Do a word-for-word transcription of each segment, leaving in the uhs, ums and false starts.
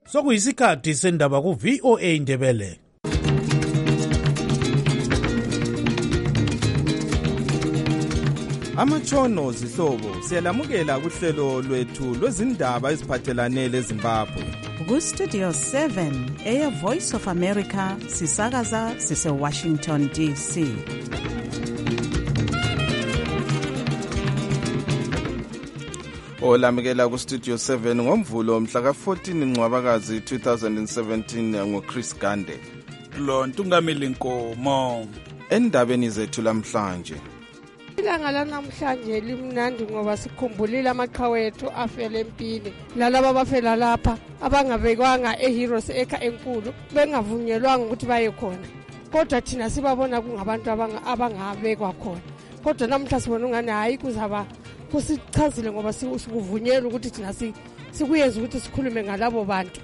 Sokuyisikhathi sendaba ku V O A Ndebele. Amatshono zihlobo siyalamukela kuhlelo lwethu lwezindaba eziphathelane leZimbabwe. Ku Studio seven eya Voice of America sisakaza sise Washington D C. Olamukela ku Studio seven ngomvulo mhla ka fourteen Ncwabakazi two thousand seventeen ngo Chris Gande. Lo Ntungamili Nkomo. Endabeni zethu lamhlanje. Ilanga lanamhlanje limnandi ngoba sikhumbulile amaqhawe ethu afele empini. Lalabo abafela lapha abangabekwanga eHeroes Acre enkulu bengavunyelwanga ukuthi baye khona. Kodwa thina sibabona kungabantu abangabekwa khona. Kodwa namhla sibona ungane hayi kuzaba kusichazile ngoba sikuvunyela ukuthi thina sikuyenza ukuthi sikhulume ngalabo bantu.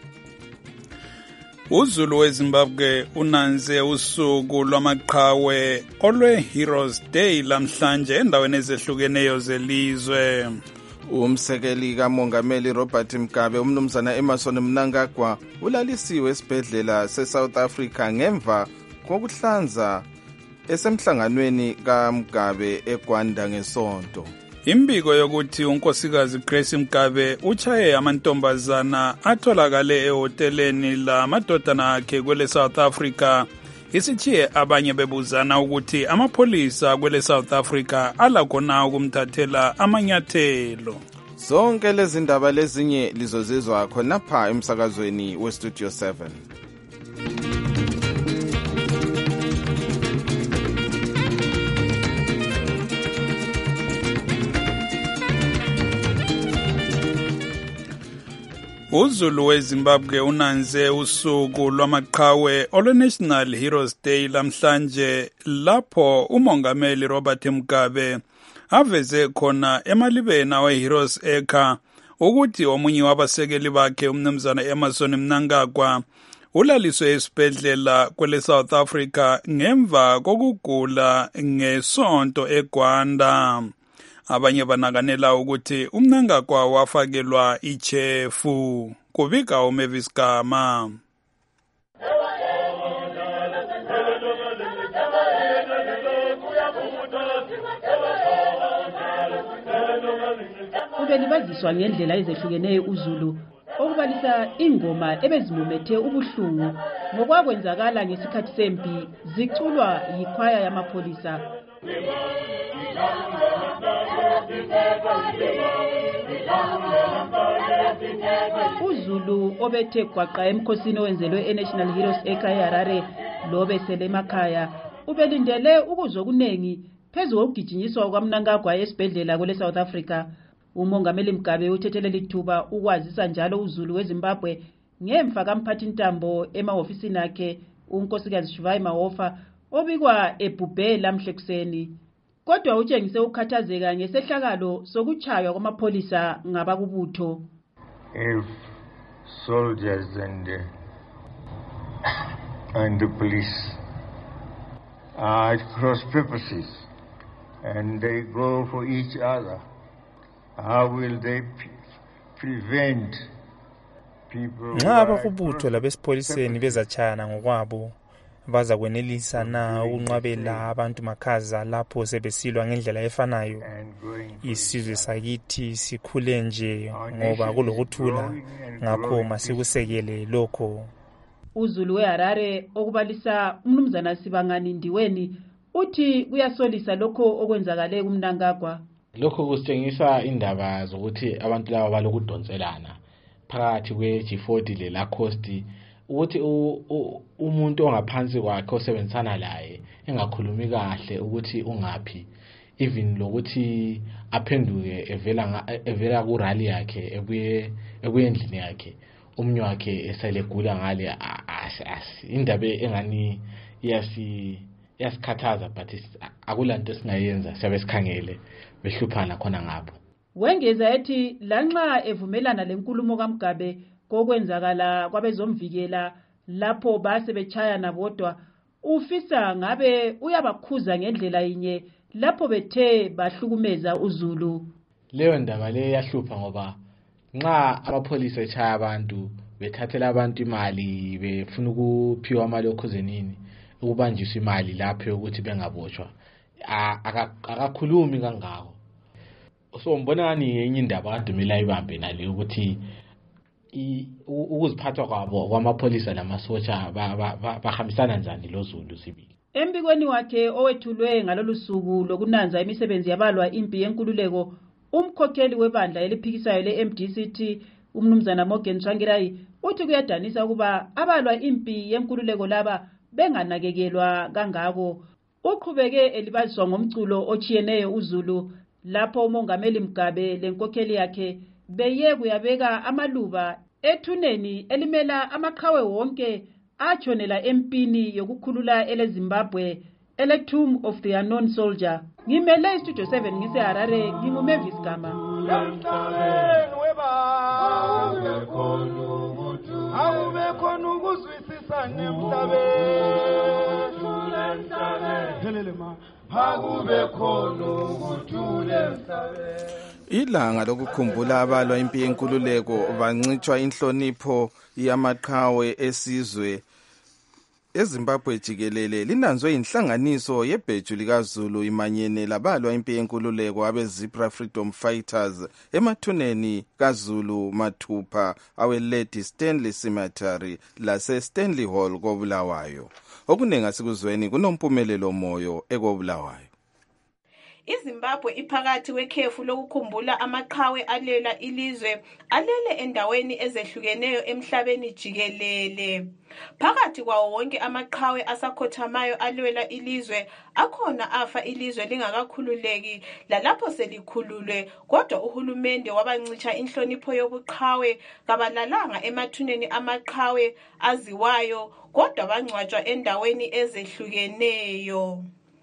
uZulu weZimbabwe unanze usuku lwamaqhawe olwe Heroes Day lamhlanje endaweni ezehlukeneyo zelizwe. Umsekeli kaMongameli Robert Mugabe umnumzana Emmerson Mnangagwa ulalisiwe esibhedlela seSouth Africa ngemva kokuhlanza esemhlanganweni kaMugabe eGwanda ngesonto. Imbiko yokuthi unkosikazi Grace Mugabe uchaye amantombazana atholakale ehoteleni la madodana akhe kwele South Africa isichiye abanye bebuzana ukuthi amapholisa kwele South Africa alakona ukumthathela amanyathelo. Zonke lezi ndaba lezinye lizozizwa khona pha emsakazweni we Studio seven. uZulu weZimbabwe unanze usuku lwamaqhawe olwe-National Heroes Day lamhlanje lapho uMongameli Robert Mugabe aveze khona emalibeni we-Heroes Acre ukuthi omunye wabasekeli bakhe umnumzana Emmerson Mnangagwa ulaliswe esibhedlela kwele South Africa ngemva kokugula ngesonto eGwanda. Abanye banakanela ukuthi uMnangagwa wafakelwa ichefu. Kubika uMavis Gama. Ubelibaziswa ngendlela ezehlukeneyo uZulu okubalisa ingoma ebezimumethe ubuhlungu ngokwakwenzakala ngesikhathi sempi ziculwa yikwaya yamapholisa. uZulu obethe gwaqa emkhosini owenzelwe eNational Heroes Acre eHarare lobe sele emakhaya ubelindele ukuzokunengi phezu kokugijinyiswa kwaMnangagwa esibhedlela kwele South Africa. uMongameli Mugabe uthethelela ithuba ukwazisa njalo uZulu weZimbabwe ngemva kamphathi ntambo emahofisini akhe unkosikazi Shivai Mahofa obikwa ebhubhe lamhle kuseni. Kodwa utshengise ukukhathazeka ngesehlakalo sokuchaywa kwamapholisa ngabakubutho. If soldiers and uh, and the police are at cross purposes and they go for each other, how will they prevent people? Nxa abakubutho labesipholiseni bezatshayana ngokwabo baza kwenelisa na ukunqabela abantu makhaza lapho sebesilwa ngendlela efanayo? Isizwe sakithi sikhule nje ngoba kulokuthula, ngakho masikusekele lokho. uZulu weHarare okubalisa umnumzana Sibangani Ndiweni uthi kuyasolisa lokho okwenzakale kuMnangagwa. Lokho kusitshengisa indaba zokuthi abantu laba balokudonselana phakathi kwe G forty le la Coast ukuthi umuntu ongaphansi kwakhe osebenzisana laye engakhulumi kahle ukuthi ungaphi, even lokuthi aphenduke evela evela ku rally yakhe ebuye ekuyendlini yakhe umnyo wakhe eselegula ngale indaba engani iyasi yasikhathaza, but akulanto esingayenza siyabe sikhangele behluphana khona ngapho. Wengeza ethi lanxa evumelana lenkulumo kaMugabe kokwenzakala kwabezomvikela lapho base bechayana bodwa, ufisa ngabe uyabakhuza ngendlela inye lapho bethe bahlukumeza uZulu. Leyo ndaba le yahlupha ngoba nxa amapholisa echaya abantu bethathela abantu imali befuna ukuphiwa amali okhuzenini ukubanjiswa imali lapho ukuthi bengabotshwa akakhulumi kangako. So mbona ngani yenye indaba kadumela ibambe nale ukuthi ukuziphatha kwabo kwamapholisa namasotsha bahambisana njani loZulu sibili. Embikweni wakhe owethulwe ngalolu suku lokunanza imisebenzi yabalwa impi yenkululeko, umkhokheli webandla eliphikisayo le-M D C T umnumzana Morgan Tsvangirai uthi kuyadanisa ukuba abalwa impi yenkululeko laba benganakekelwa kangako. Uqhubeke elibaziswa ngomculo ochiyeneyo uZulu lapho umongameli Mugabe lenkokheli yakhe beye kuyabeka amaluba ethuneni elimela amaqhawe wonke atshonela empini yokukhulula ele Zimbabwe ele Tomb of the Unknown Soldier. Ngimele iStudio seven ngise Harare, nginguMavis Gama. Ilanga lokukhumbula abalwa impi yenkululeko bancitshwa inhlonipho yamaqhawe esizwe eZimbabwe jikelele linanzwe inhlanganiso yebheju likaZulu imanyene labalwa impi yenkululeko abeZipra Freedom Fighters emathuneni kaZulu mathupha awe-Lady Stanley Cemetery lase Stanley Hall koBulawayo. Okunenga sikuzweni kunompumelelo moyo ekoBulawayo. iZimbabwe iphakathi wekhefu lokukhumbula amaqhawe alela ilizwe alele endaweni ezehlukeneyo emhlabeni jikelele. Phakathi kwawo wonke amaqhawe asakhothamayo alwela ilizwe akhona afa ilizwe lingakakhululeki lalapho selikhululwe, kodwa uhulumende wabancitsha inhlonipho yobuqhawe kabalalanga emathuneni amaqhawe aziwayo, kodwa bangcwatshwa endaweni ezehlukeneyo.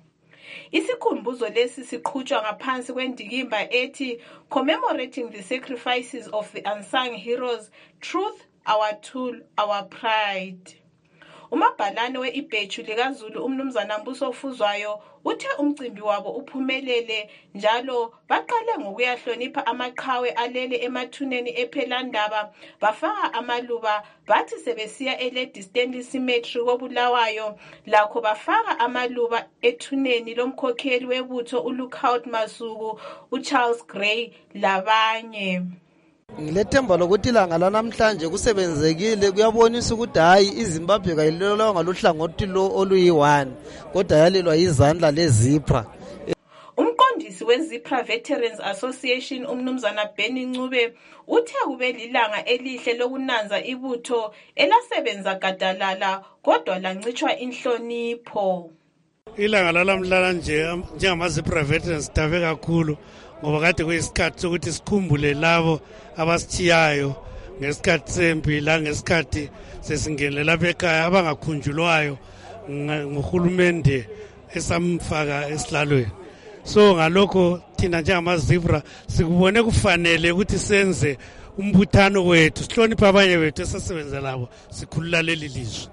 Isikhumbuzo lesi siqhutshwa ngaphansi kwendikimba ethi Commemorating the Sacrifices of the Unsung Heroes, Truth, Our Tool, Our Pride. Umabhalane we-ibheju likaZulu umnumzana Mbuso Fuzwayo uthe umcimbi wabo uphumelele njalo baqale ngokuyahlonipha amaqhawe alele emathuneni ephelandaba bafaka amaluba bathi sebesiya eLady Stanley Cemetery koBulawayo lakho bafaka amaluba ethuneni lomkhokheli webutho uLookout Masuku, uCharles Gray labanye. Ngilethemba lokuthi ilanga lanamhlanje kusebenzekile kuyabonisa ukuthi hayi iZimbabwe kayilelwa ngaluhlangothi lo oluyi-one kodwa yalelwa izandla leZipra. Umqondisi weZipra Veterans Association umnumzana Benny Ncube uthe kube lilanga elihle lokunanza ibutho elasebenza gadalala kodwa lancitshwa inhlonipho. Ilanga lalamhlanje njengamaZipra Veterans sidabe kakhulu ngoba kade kuyisikhathi sokuthi sikhumbule labo abasithiyayo ngesikhathi sempi la ngesikhathi sesingenele lapha ekhaya abangakhunjulwayo ngohulumende esamfaka esihlalweni. So ngalokho thina njengamaZipra sikubone kufanele ukuthi senze umbuthano wethu sihloniphe abanye bethu esasebenza labo sikhulula leli lizwe.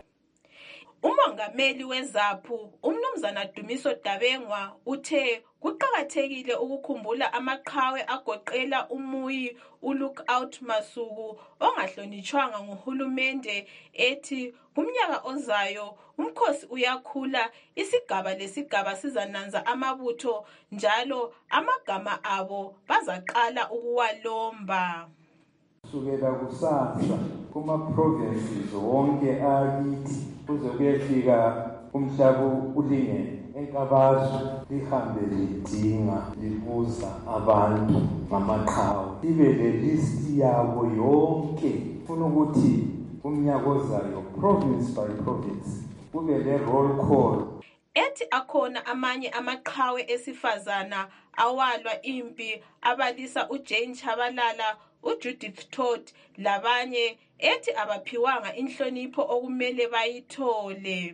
Umongameli weZaphu umnumzana Dumiso Dabengwa uthe kuqakathekile ukukhumbula amaqhawe agoqela umuyi uLookout Masuku ongahlonitshwanga nguhulumende ethi kumnyaka ozayo umkhosi uyakhula isigaba lesigaba sizananza amabutho njalo amagama abo bazaqala ukuwalomba. Sukela kusasa kuma provinces wonke akithi kuze kuyefika umhlaba ulingene enkabazwe lihambe lidinga libuza abantu ngamaqhawe libe le list yabo yonke funa ukuthi umnyaka ozayo province by province kube le roll call. Ethi akhona amanye amaqhawe esifazana awalwa impi abalisa uJane Chabalala, uJudith Todd labanye ethi abaphiwanga inhlonipho okumele bayithole.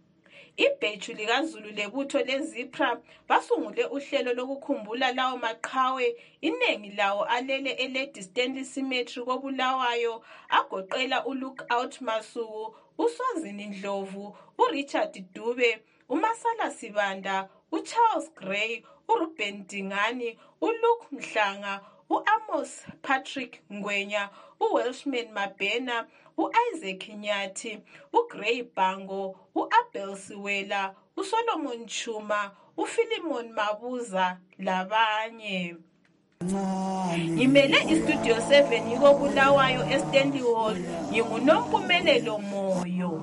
Ibheju likaZulu lebutho leZipra basungule uhlelo lokukhumbula lawo maqhawe, inengi lawo alele eLady Stanley Cemetery koBulawayo agoqela uLookout Masuku, uSwazini Ndlovu, uRichard Dube, uMasala Sibanda, uCharles Gray, uRuben Dingani, uLuke Mhlanga, u-Amos Patrick Ngwenya, u-Welshman Mabena, u-Isaac Nyathi, uGray Bango, u-Abel Siwela, uSolomon Chuma, uPhilimon Mabuza labanye. Ngimele istudio seven yiko Bulawayo eStanley Hall, nginguNompumelelo Moyo.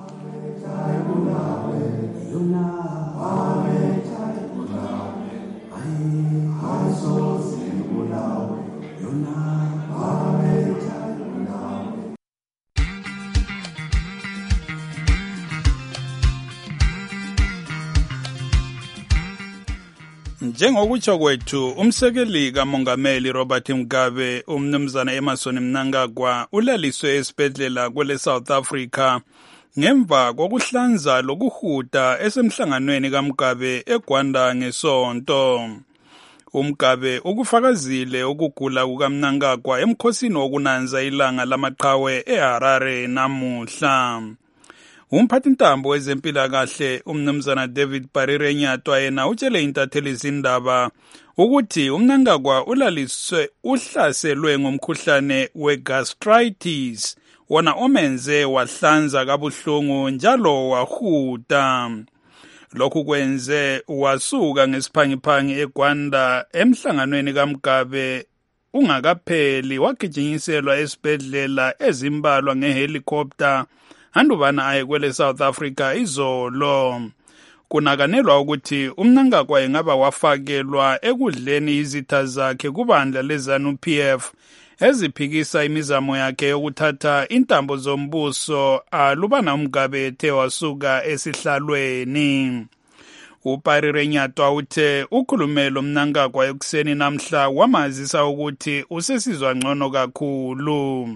Njengokutsho kwethu umsekeli kaMongameli Robert Mugabe umnumzana Emmerson Mnangagwa ulaliswe esibhedlela kwele South Africa ngemva kokuhlanza lokuhuda esemhlanganweni kaMugabe eGwanda ngesonto. uMugabe ukufakazile ukugula kukaMnangagwa emkhosini wokunanza ilanga lamaqhawe eHarare namuhla. Umphathintambo wezempilakahle umnumzana David Parirenyatwa yena utshele intatheli izindaba ukuthi uMnangagwa ulaliswe uhlaselwe ngomkhuhlane wegastritis wona omenze wahlanza kabuhlungu njalo wahuda. Lokhu kwenze wasuka ngesiphangiphangi eGwanda emhlanganweni kaMugabe ungakapheli wagijinyiselwa esibhedlela ezimbalwa ngehelicopter andubana aye kwele South Africa izolo. Kunakanelwa ukuthi uMnangagwa engaba wafakelwa ekudleni izitha zakhe kubandla leZANU P F eziphikisa imizamo yakhe yokuthatha intambo zombuso alubana uMugabe ethe wasuka esihlalweni. uParirenyatwa uthe ukhulumelo Mnangagwa ekuseni namhla wamazisa ukuthi usesizwa ngcono kakhulu.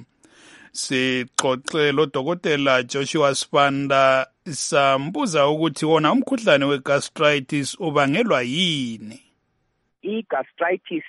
Sixoxe lo Dokotela Joshua Spanda sambuza ukuthi wona umkhuhlane wegastritis ubangelwa yini. I-gastritis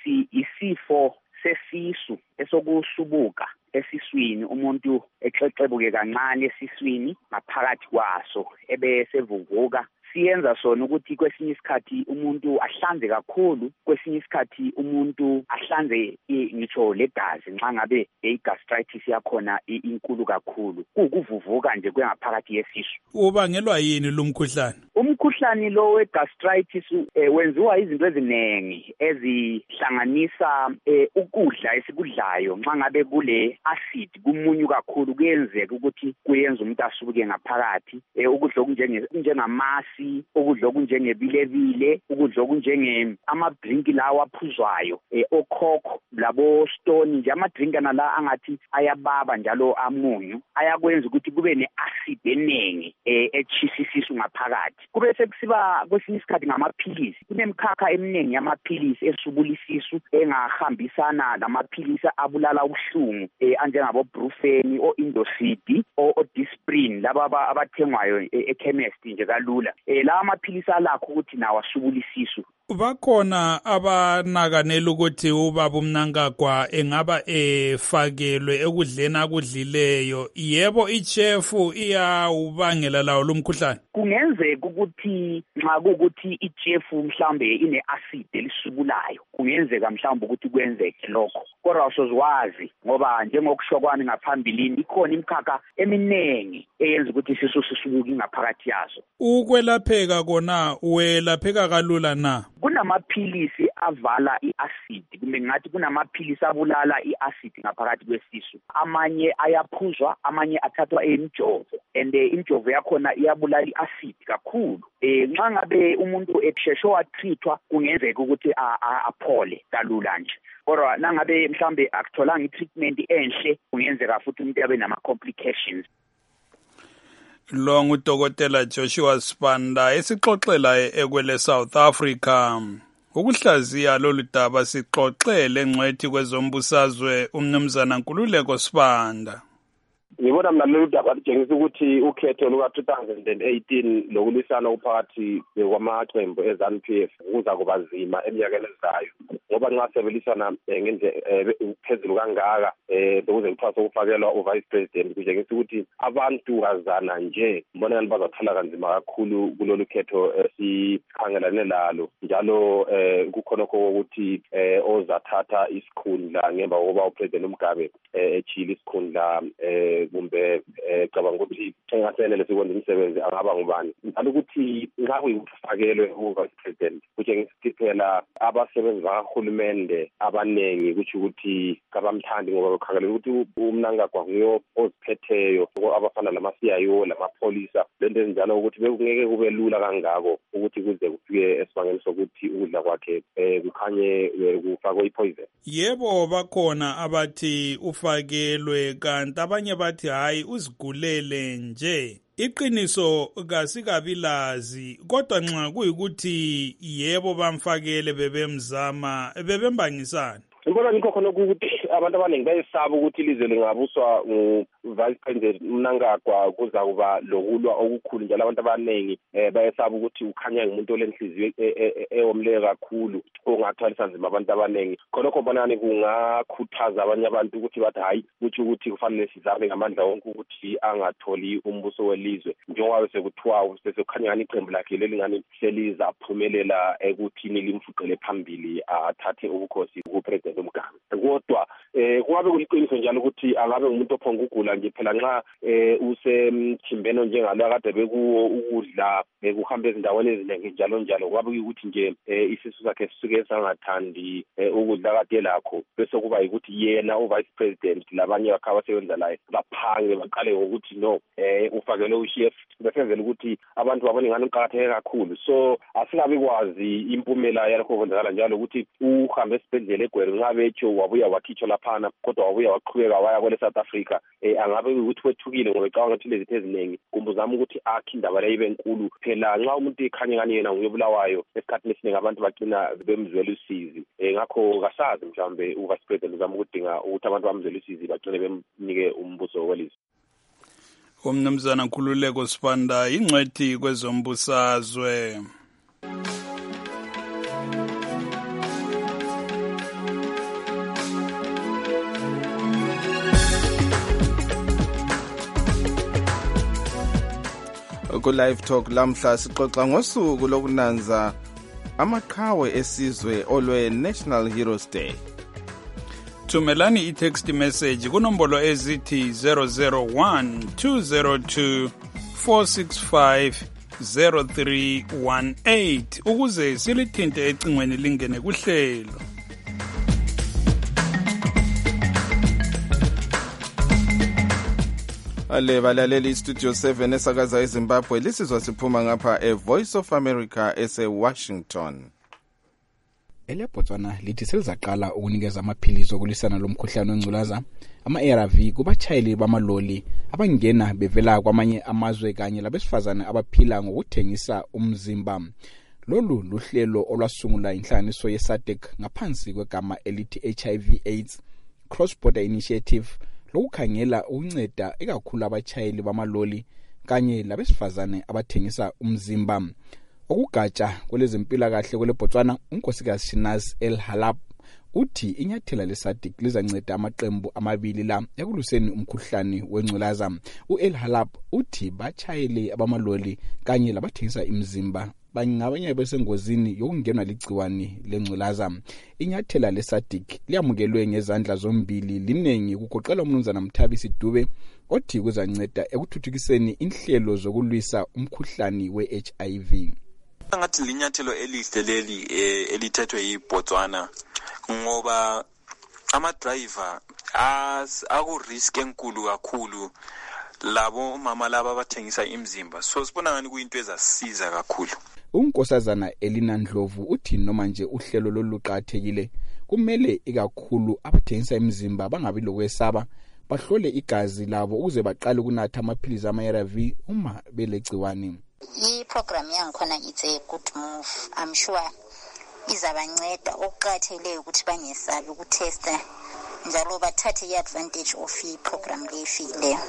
isifo sesisu esokusubuka esiswini, umuntu exexebuke kancane esiswini ngaphakathi kwaso ebesevuvuka. Siyenza sona ukuthi kwesinye isikhathi umuntu ahlanze kakhulu, kwesinye isikhathi umuntu ahlanze ngitsho legazi nxa ngabe i-gastritis yakhona inkulu kakhulu, kukuvuvuka nje kwengaphakathi yesisu. Ubangelwa yini lo mkhuhlane? Umkhuhlane lo wegastritis eh, wenziwa izinto eziningi ezihlanganisa eh, ukudla esikudlayo. Nxa ngabe kule acid kumunyu kakhulu kuyenzeka ukuthi kuyenza umuntu asubuke ngaphakathi. eh, ukudla okunjenge njengamasi, ukudla okunjengebilebile, ukudla okunjenge ama-drink lawa aphuzwayo, eh, okhokho labo stone nje ama-drink nala angathi ayababa njalo amunyu ayakwenza ukuthi kube ne-acid eningi eh, echisisisu ngaphakathi. Kube sekusiba kwesinye isikhathi ngamaphilisi. Kunemkhakha eminingi yamaphilisi esubulisisu engahambisana lamaphilisi abulala ubuhlungu eh, anjengabo Brufen, o Indocid, o Disprin laba abathengwayo ekhemist nje kalula. Eh, la amaphilisi alakho ukuthi nawo asubulisisu. Bakhona abanakanela ukuthi ubaba uMnangagwa engaba efakelwe ekudleni akudlileyo. Yebo ichefu iyawubangela lawo lo mkhuhlane. Kungenzeka ukuthi nxa kukuthi ichefu mhlambe ine acid elisubulayo, kungenzeka mhlawumbe ukuthi kwenzeke lokho. Kodwa sozwazi ngoba njengokusho kwami ngaphambilini ikhona imkhakha eminengi eyenza ukuthi isisu sisubuke ngaphakathi yazo. Ukwelapheka kona welapheka kalula na? Kunamaphilisi avala i-acid, kumbe ngathi kunamaphilisi abulala i-acid ngaphakathi kwesisu. Amanye ayaphuzwa, amanye athathwa emjovo, and imjovo yakhona iyabulala i-acid kakhulu. Eh nxa ngabe umuntu esheshe watrithwa kungenzeka ukuthi aphole kalula nje. Kodwa nangabe mhlambe akutholanga i-treatment enhle kungenzeka futhi umuntu abe nama complications. Lo nguDokotela Joshua Spanda esixoxela ekwele South Africa. Ukuhlaziya lolu daba sixoxele ngcwethi kwezombusazwe umnumzana Nkululeko Spanda. ngibona mina lolu daba litshengisa ukuthi ukhetho luka-two thousand eighteen lokulwisana uphakathi kwamaqembu e-ZANU P F kuza kuba nzima eminyakeni ezayo ngoba nxa sebelisana ngendlela phezulu kangaka um bekuze kuthiwa sokufakelwa uvice president kutshengisa ukuthi abantu kazana nje mbona ngani bazathola kanzima kakhulu kulolu khetho esikhangelane lalo njalo um kukhonokho kokuthi um ozathatha isikhundla ngemva kokuba upresident uMgabe echile isikhundla um kumbe cabanga ukuthi engasenele sikwenza imisebenzi angaba ngubani njalo ukuthi nxa kuyikufakelwe uvice president kutshengisa ukuthi phela abasebenzi bakahulumende abaningi kutsho ukuthi kabamthandi ngoba bekhangelele ukuthi uMnangagwa nguyo oziphetheyo abafana lama-C I O lamapholisa lento ezinjalo ukuthi bekungeke kube lula kangako ukuthi kuze kufike esibangeni sokuthi ukudla kwakhe um kukhanye kufakwe ipoison. Yebo bakhona abathi ufakelwe kanti abanye bathi hayi uzigulele nje. Iqiniso kasikabilazi kodwa nxa kuyikuthi yebo bamfakele bebemzama bebembangisana. Ngibona ngikho khona ukuthi abantu abaningi bayesaba ukuthi ilizwe lingabuswa ngu-vice president uMnangagwa kuza kuba lokulwa okukhulu njalo abantu abaningi um bayesaba ukuthi ukhanya ngumuntu olenhliziyo ewomleke kakhulu ongathwalisa nzima abantu abaningi khonokho mbonani kungakhuthaza abanye abantu ukuthi bathi hayi kutsho ukuthi kufanele sizame ngamandla wonke ukuthi angatholi umbuso welizwe njengoba sekuthiwa sekukhanya ngani iqembu lakhe leli ngani seliza aphumelela ekuthini limfuqele phambili athathe ubukhosi kupresident uMgabe kodwa eh kungabe kuliqiniso njalo ukuthi angabe umuntu ophonga ukugula nje phela nxa eh usemthimbeno njengalo akade bekuwo ukudla bekuhamba ezindaweni eziningi njalo njalo kungabe ukuthi nje isisu sakhe sisuke sangathandi ukudla kade lakho bese kuba ukuthi yena uvice president labanye bakhe abasebenza laye baphange baqale ngokuthi no eh ufakele uchef besenzela ukuthi abantu babone ngani uqakatheke kakhulu so asingabe kwazi impumela yalokho kwenzakala njalo ukuthi uhambe esibhedlela eGweri ngabecho wabuya wakhitshwa laphana kodwa wabuya waqhubeka waya kwele South Africa eh angabe ukuthi wethukile ngoba ecabanga ukuthi lezi eziningi kumbuzama ukuthi akhe indaba leyo ibe enkulu phela nxa umuntu ekhanye ngani yena nguyebulawayo esikhathini esiningi abantu bagcina bemzwela usizi eh ngakho kasazi mhlambe uvice president uzama ukudinga ukuthi abantu bamzwela usizi bagcine bemnike umbuso welizwe. Umnumzana Nkululeko Sibanda ingcwethi kwezombusazwe. Ku live talk lamhla sixoxa ngosuku lokunanza amaqhawe esizwe olwe National Heroes Day. Thumelani i-text message kunombolo ezithi zero zero one two zero two four six five zero three one eight ukuze silithinte ecingweni lingene kuhlelo. Ale balaleli Studio seven esakaza eZimbabwe lisizwa siphuma ngapha eVoice of America ese-Washington. EleBotswana lithi selizaqala ukunikeza amaphilisi okulwisana lomkhuhlane wengculaza ama-A R V kubatshayeli bamaloli abangena bevela kwamanye amazwe kanye labesifazane abaphila ngokuthengisa umzimba. Lolu luhlelo olwasungula inhlanganiso ye-SADC ngaphansi kwegama elithi H I V AIDS Cross Border Initiative lokukhangela ukunceda ekakhulu abatshayeli bamaloli kanye labesifazane abathengisa umzimba. Okugatsha kwelezempilakahle kweleBotswana unkosikazi Shinaz El-Halab uthi inyathela le-SADC lizanceda amaqembu amabili la ekuluseni umkhuhlane wengculaza. U-El-Halab uthi batshayeli abamaloli kanye labathengisa imizimba bangabanye besengozini yokungenwa ligciwane lengculaza. Inyathela le-SADC liyamukelwe ngezandla zombili linengi kugoqela umnumzana Mthabisi Dube othi kuzanceda ekuthuthukiseni inhlelo zokulwisa umkhuhlane we-H I V. Ngathi linyathelo elihle leli elithethwe yiBotswana ngoba ama driver as aku risk enkulu kakhulu labo mama laba abathengisa imizimba so sibona ngani kuyinto ezasiza kakhulu. Unkosazana Elina Ndlovu uthi noma nje uhlelo loluqathekile kumele ikakhulu abathengisa imizimba bangabi lokwesaba bahlole igazi labo ukuze baqale ukunatha amaphilisi ama-A R V uma belegciwane. I-program yangikhona it's a good move. I'm sure izabanceda okuqatheleyo ukuthi bangesabi ukutesta njalo bathathe i-advantage of i-program leyo.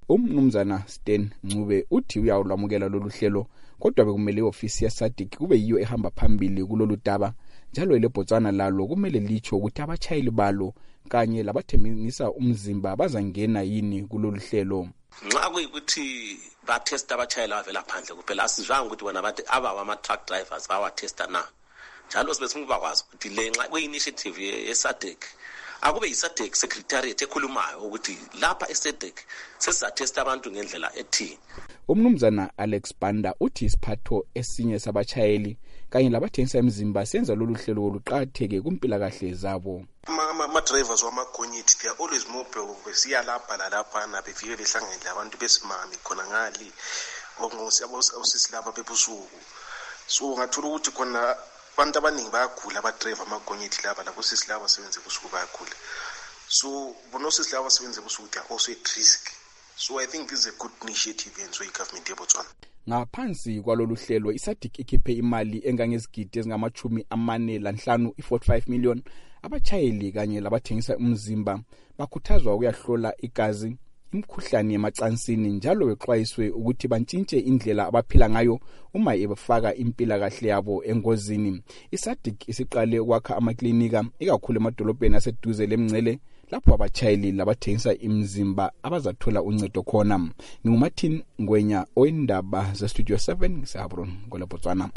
umnumzana Stan Ncube uthi uyawulwamukela lolu hlelo kodwa bekumele iofisi ya SADC kube yiyo ehamba phambili kulolu daba njalo leBotswana lalo kumele licho ukuthi abachayeli balo kanye labathemisa umzimba bazangena yini kulolu hlelo. Nxa kuyikuthi ba test abachayeli avela phandle kuphela asizwanga ukuthi bona bathi aba ama truck drivers bawa testa na. Njalo sibe singubakwazi ukuthi le nxa kuyinitiative ye SADC akube yiSADC secretariat ekhulumayo ukuthi lapha eSADC sesizatesta abantu ngendlela ethi. Umnumzana Alex Banda uthi isiphatho esinye sabachayeli kanye labathengisa imizimba senza lolu hlelo oluqhatheke kumpila kahle zabo. Ama drivers wamagonyithi they are always mobile besiya lapha lalapha na befike behlangene abantu besimami khona ngali okungosi abosisi laba bebusuku. So ngathola ukuthi khona abantu abaningi bayagula aba driver amagonyithi laba labo sisi laba sebenze busuku bayagula. So bonosisi laba sebenze busuku they are also at risk. So I think this is a good initiative yenziwe igovernment yeBotswana. Ngaphansi kwalolu hlelo iSADC ikhiphe imali engangezigidi ezingamachumi amane lanhlanu i-forty-five million abachayeli kanye labathengisa umzimba bakhuthazwa ukuyahlola igazi imkhuhlane yemacansini njalo bexwayiswe ukuthi bantshintshe indlela abaphila ngayo uma ebefaka impila kahle yabo engozini. iSADC isiqale ukwakha amaklinika ikakhulu emadolobheni aseduze lemngcele lapho abachayeli labathengisa imizimba abazathola uncedo khona. NginguMartin Ngwenya oyindaba ze Studio seven ngisabron ngoLeBotswana.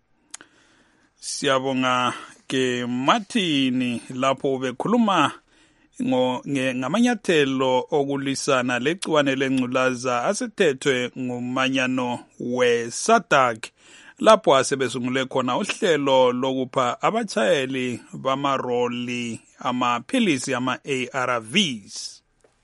Siyabonga ke Martin lapho bekhuluma ngamanyathelo okulisana legciwane lengculaza asethethwe ngumanyano weSADC lapho asebesungule khona uhlelo lokupha abachayeli bamaroli amaphilisi ama A R Vs.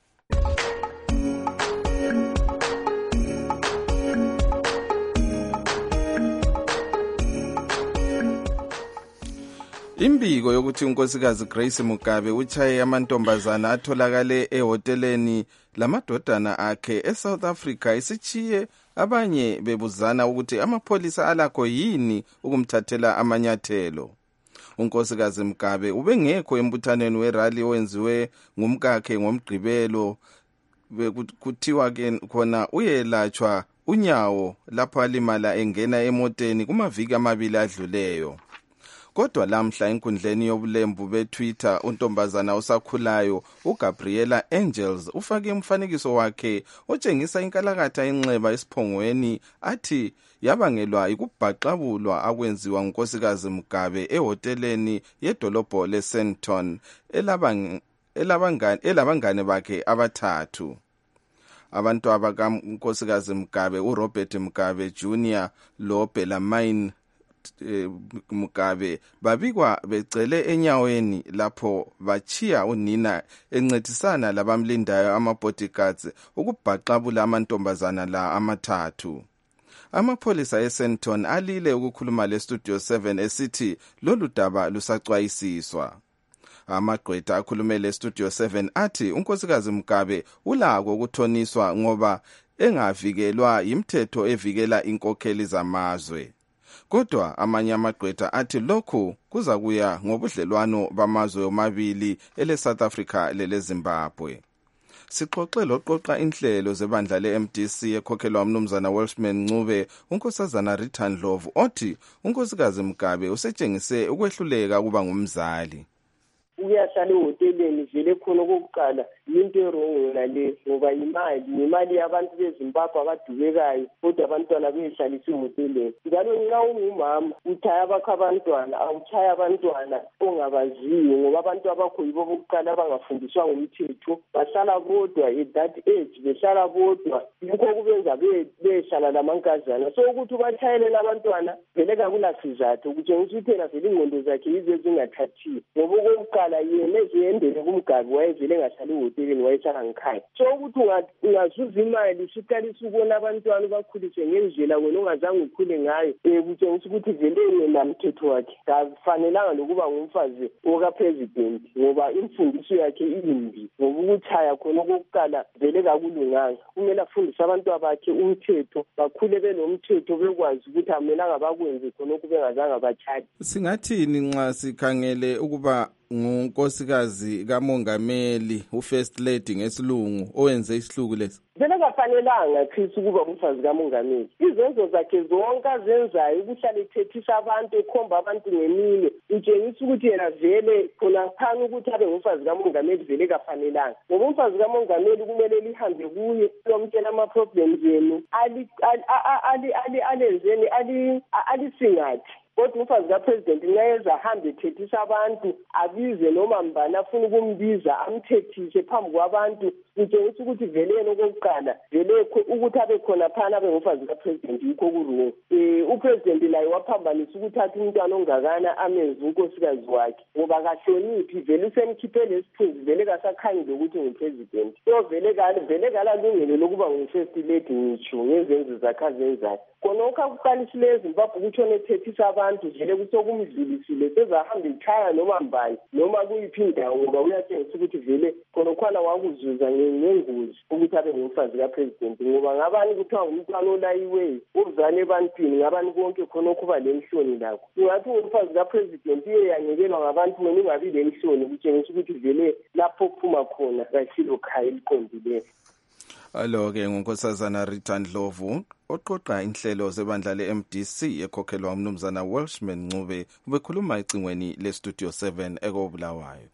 Imbiko yokuthi unkosikazi Grace Mugabe uchaye amantombazana atholakale ehoteleni lamadodana akhe eSouth Africa isichiye abanye bebuzana ukuthi amapholisa alakho yini ukumthathela amanyathelo. Unkosikazi Mugabe ubengekho embuthaneni werally owenziwe ngumkakhe ngomgqibelo kuthiwa ke khona uyelatshwa unyawo lapho alimala engena emoteni kumaviki amabili adluleyo. Kodwa lamhla enkundleni yobulembu beTwitter untombazana osakhulayo uGabriela Angels ufake umfanekiso wakhe otshengisa inkalakatha enxeba esiphongweni athi yabangelwa ikubhaqabulwa akwenziwa unkosikazi Mugabe ehoteleni yedolobho leSandton elabang elabangane elabangane bakhe abathathu. Abantu abakankosikazi Mugabe uRobert Mugabe Junior lo Bellarmine Mugabe babikwa becele enyaweni lapho bachiya unina encedisana labamlindayo ama-bodyguards ukubhaqabula amantombazana la amathathu. Amapholisa eSandton alile ukukhuluma leStudio seven esithi lolu daba lusacwayisiswa. Amagqwetha akhulumele eStudio seven athi unkosikazi Mugabe ulako ukuthoniswa ngoba engavikelwa imithetho evikela inkokheli zamazwe. Kodwa amanye amagqwetha athi lokhu kuza kuya ngobudlelwano bamazwe omabili eleSouth Africa leleZimbabwe. Sixoxe loqoqa inhlelo zebandla le-M D C ekhokhelwa umnumzana Welshman Ncube unkosazana Rita Ndlovu othi unkosikazi Mugabe usetshengise ukwehluleka kuba ngumzali. Uyahlala ehoteleni vele khona okokuqala into erong yona le ngoba imali imali yabantu beZimbabwe abadubekayo kodwa abantwana behlalisa ehoteleni. Njalo nxa ungumama uthaya abakho abantwana awuthaya abantwana ongabaziyo ngoba abantu abakho yibo bokuqala abangafundiswa ngomthetho bahlala bodwa at that age behlala bodwa yikho kubenza behlala lamankazana. So ukuthi ubathayelele abantwana vele kakulasizathu ukutshengisa ukuthi yena vele ingqondo zakhe yizo ezingathathiyo ngoba okokuqala yena eziyendele kumgabi wayevele ngahlala ehoteleni wayehlala ngikhaya. So ukuthi ungazuza imali usiqalisa ukubona abantwana bakhuliswe ngendlela wena ongazange ukhule ngayo kutshengisa ukuthi vele yena mthetho wakhe kafanelanga nokuba ngumfazi okapresident ngoba imfundiso yakhe imbi ngoba ukuthaya khona okokuqala vele kakulunganga. Kumele afundise abantu bakhe umthetho bakhule benomthetho bekwazi ukuthi amelanga bakwenze khona okubengazange bathathe. Singathini nxa sikhangele ukuba ngunkosikazi kamongameli uFirst Lady ngesilungu owenze isihluku lesi. Vele kafanelanga Chris ukuba umfazi kamongameli. Izenzo zakhe zonke azenzayo ukuhlala ethethisa abantu ekhomba abantu ngemini utshengisa ukuthi yena vele khona phana ukuthi abe ngumfazi kamongameli vele kafanelanga. Ngoba umfazi kamongameli kumele lihambe kuye lomtshela ama problems yenu ali ali ali alenzeni ali alisingathi. Kodwa umfazi kapresident ngiyeza ahambe ethethisa abantu abize noma mbani afuna ukumbiza amthethise phambi kwabantu utshengisa ukuthi vele yena okokuqala vele ukuthi abe khona phana abe ngumfazi kapresident yikho kurungu. Eh upresident laye waphambanisa ukuthatha umntwana ongakana amenze unkosikazi wakhe ngoba kahloniphi vele usemkhiphele isithunzi vele kasakhanyile ukuthi ngupresident. So vele kale vele kala lungelo lokuba ngumfirst lady ngitsho ngezenzo zakhe azenzayo. Konokho akuqalisile eZimbabwe ukutshona ethethisa abantu vele kusokumdlulisile sezahamba ikhaya noma mbani noma kuyiphi indawo ngoba uyatshengisa ukuthi vele khonokhwana wakuzuza ngengozi ukuthi abe ngumfazi kapresident ngoba ngabani kuthiwa umntwana olayiweyo uzane ebantwini ngabani konke khonokho ba lemhloni lakho. Ungathi umfazi kapresident iye yanyekelwa ngabantu wena ungabi lemhloni kutshengisa ukuthi vele lapho kuphuma khona kasilo khaya eliqondileyo. Alo-ke ngunkosazana Rita Ndlovu oqoqa inhlelo zebandla le-M D C ekhokhelwa umnumzana Welshman Ncube ubekhuluma ecingweni le-Studio seven ekobulawayo.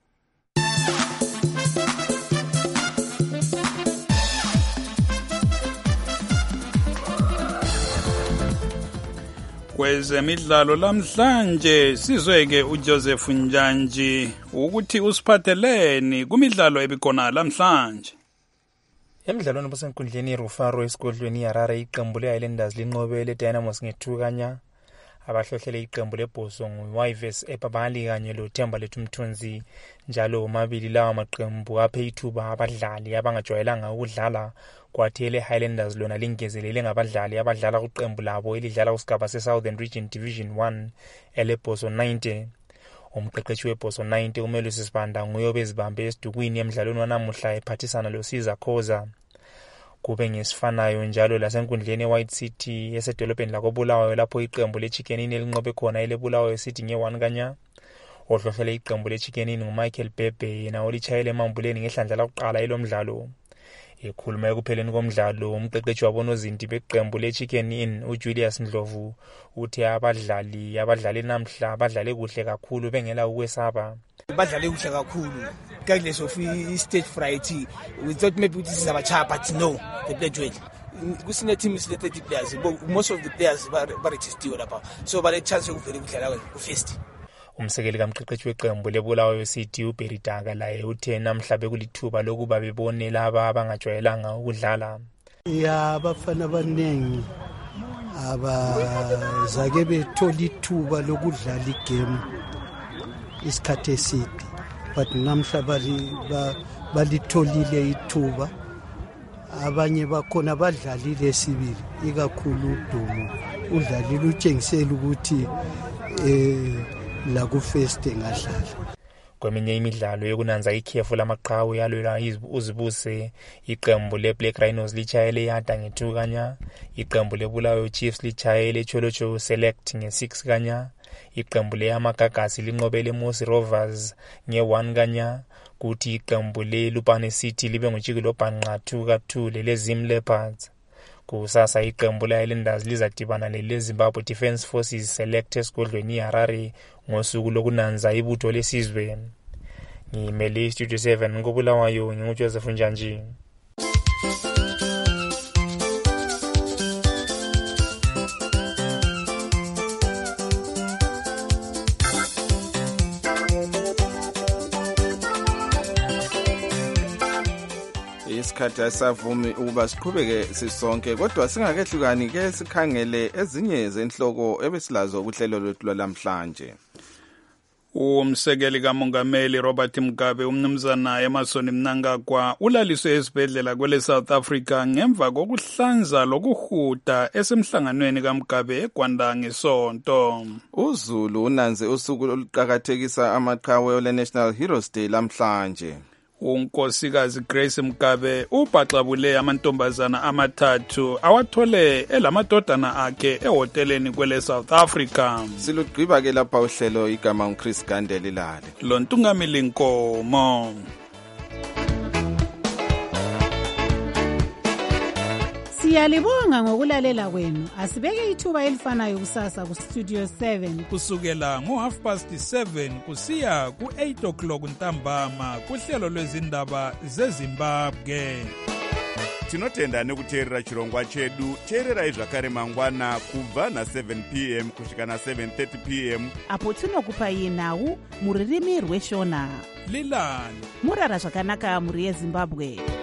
Kwezemidlalo lamhlanje sizweke uJoseph Njanji ukuthi usiphatheleni kumidlalo ebikhona lamhlanje. Emidlalweni basenkundleni iRufaro esigodlweni iHarare iqembu leHighlanders linqobele Dynamos ngethukanya. Abahlohlele iqembu leBhosongo Wivers ePabali kanye loThemba lethu Mthunzi njalo omabili lawa maqembu aphe ithuba abadlali abangajwayelanga ukudlala kwathi leHighlanders lona lingezelele ngabadlali abadlala kuqembu labo elidlala kusigaba seSouthern Region Division one eleBhoso ninety. Umqeqeshi weBhoso ninety uMelusi Sibanda nguye obezibambe esidukwini emidlalweni wanamuhla ephathisana loSiza Khoza. Kube ngesifanayo njalo lasenkundleni eWhite City esedolobheni lakobulawayo lapho iqembu leChickenini elinqobe khona elebulawayo City nge-one kanya. Ohlohlele iqembu leChickenini nguMichael Bebe yena olichayela emambuleni ngehlandla lokuqala elomdlalo. Ekhuluma ekupheleni komdlalo umqeqeshi wabonozinti beqembu leChickenini uJulius Ndlovu uthi abadlali abadlali namhla badlale kuhle kakhulu bengela ukwesaba. Badlale kuhle kakhulu regardless of stage fright. We thought maybe this is our chap, but no, they played well. Kusine team is thirty players, but most of the players were registered lapha, so but a chance ukuvela ukudlala ku-first. Umsekeli kamqeqeshi weqembu lebulawayo City uBeritaka laye uthe namhla bekulithuba lokuba bebone laba abangajwayelanga ukudlala. Ya abafana abanengi abazake bethola ithuba lokudlala igame isikhathi eside, but namhla bali balitholile ithuba. Abanye bakhona badlalile sibili ikakhulu uDumo udlalile utshengisela ukuthi eh la ku first engadlala. Kweminye imidlalo yokunanza ikhefu lamaqhawe yalwela uzibuse iqembu leBlack Rhinos lichayele yada ngethukanya, iqembu lebulawayo Chiefs lichayele Cholocho Select nge-six kanya, iqembu leyaMagagasi linqobele Mosi Rovers nge-one kanya, kuthi iqembu leLupane City libe nguJikilo Bhanqa two ka two leleZim Leopards. Kusasa iqembu leHighlanders lizadibana leleZimbabwe Defence Forces Select esigodlweni iHarare ngosuku lokunanza ibutho lesizwe. Ngimele Studio seven ngobulawayo nginguJoseph Njanji. Isikhathi asavumi ukuba siqhubeke sisonke kodwa singakehlukani ke sikhangele ezinye zenhloko ebesilazo kuhlelo lwethu lwamhlanje. Umsekeli kamongameli Robert Mugabe umnumzana Emmerson Mnangagwa ulaliswe esibhedlela kwele South Africa ngemva kokuhlanza lokuhuda esemhlanganweni kaMugabe eGwanda ngesonto. uZulu unanze usuku oluqhakathekisa amaqhawe ole National Heroes Day lamhlanje. unkosikazi Grace Mgabe ubhaxabule amantombazana amathathu awathole elamadodana akhe ehoteleni kwele South Africa. Silugqiba ke lapha uhlelo igama uChris Gandeli lale. Lo Ntungamili Nkomo. Siyalibonga ngokulalela kwenu. Asibeke ithuba elifanayo kusasa ku Studio seven kusukela ngo half past seven kusiya ku eight o'clock ntambama kuhlelo lwezindaba zeZimbabwe. Tinotenda nekuteerera chirongwa chedu. Teererai zvakare mangwana kubva na seven p m kusvika na seven thirty p m apo tinokupai nhau muririmi rweshona. Lilani murara zvakanaka muri yeZimbabwe.